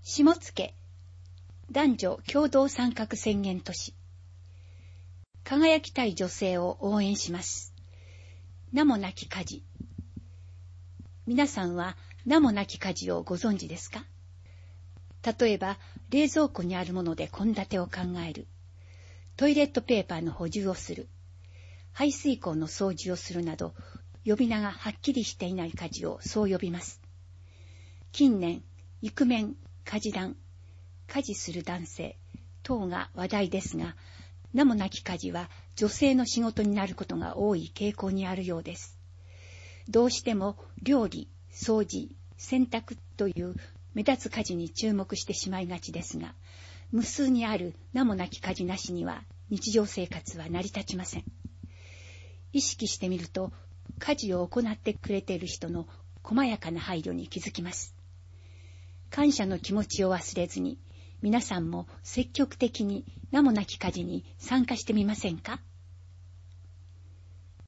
下野男女共同参画宣言都市。輝きたい女性を応援します。名もなき家事。皆さんは名もなき家事をご存知ですか？例えば、冷蔵庫にあるもので献立を考える。トイレットペーパーの補充をする。排水溝の掃除をするなど、呼び名がはっきりしていない家事をそう呼びます。近年、イクメン、家事男、家事する男性等が話題ですが、名もなき家事は女性の仕事になることが多い傾向にあるようです。どうしても料理、掃除、洗濯という目立つ家事に注目してしまいがちですが、無数にある名もなき家事なしには日常生活は成り立ちません。意識してみると、家事を行ってくれている人の細やかな配慮に気づきます。感謝の気持ちを忘れずに、皆さんも積極的に名もなき家事に参加してみませんか？